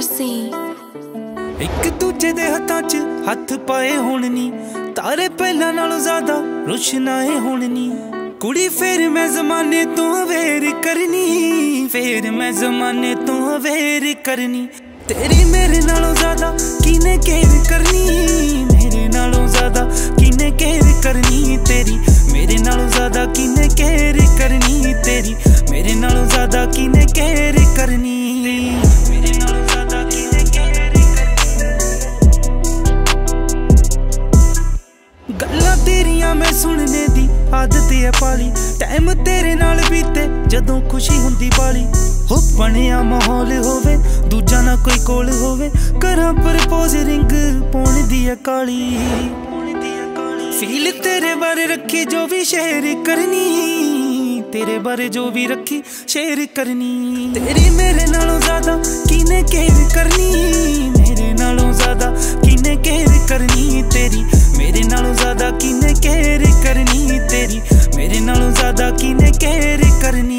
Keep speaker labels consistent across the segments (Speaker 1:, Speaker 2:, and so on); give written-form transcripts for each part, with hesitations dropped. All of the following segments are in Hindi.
Speaker 1: Mercy
Speaker 2: एक दूजे दे हत्थां च हत्थ पाए होण नी, तारे पहलां नालों ज़्यादा रोशनाए होण नी। कुड़ी फिर मैं ज़माने तो अवेयर करनी, फिर मैं ज़माने तो अवेयर करनी। तेरी मेरे नालों ज़्यादा किने केयर करनी, मेरे नालों ज़्यादा किने केयर करनी। तेरी मेरे नालों ज़्यादा किने केयर करनी, तेरी मेरे नालों ज़्यादा किने केयर करनी। मेरे नालों ज़्यादा किने केयर करनी। गल्लां तेरियां मैं सुनने दी आदत है पाली, टाइम तेरे नाल बीते जदों खुशी हुंदी बाली। हो बनिया माहौल होवे दूजा ना कोई कोल होवे, करां प्रपोज रिंग पौन दी है काली। फील तेरे बारे रखी जो भी शेयर करनी, तेरे बारे जो भी रखी शेयर करनी। तेरी मेरे नालों ज़्यादा किने केयर करनी, मेरे नालों ज़्यादा किने केयर करनी। तेरी मेरे नालों ज़्यादा किने केयर करनी, तेरी मेरे नालों ज़्यादा किने केयर करनी।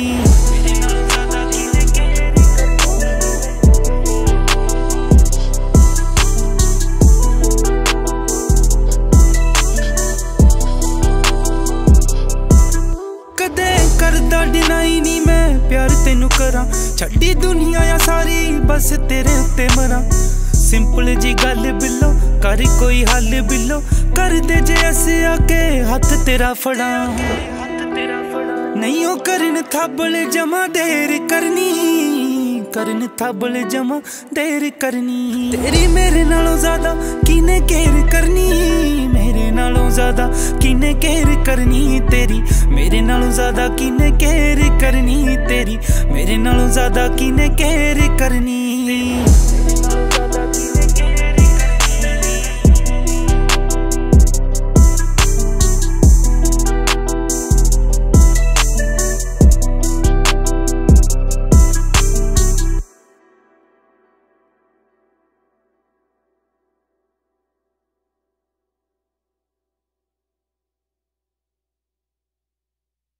Speaker 2: करदा डिनाई नी मैं प्यार तेनू करा, छड्डी दुनिया या सारी बस तेरे उत्ते मरा। सिंपल जी गल बिलो कर कोई हल बिलो, कर दे जे ऐसे आके हथ तेरा फड़ा। नहीं ओ करन थाबल जमा देर करनी, करन थाबल जमा देर करनी। तेरी मेरे नालों ज़्यादा किने केयर करनी, मेरे नालों ज़्यादा किने केयर करनी। तेरी मेरे नालों ज़्यादा किने केयर करनी, तेरी मेरे नालों ज़्यादा किने केयर करनी।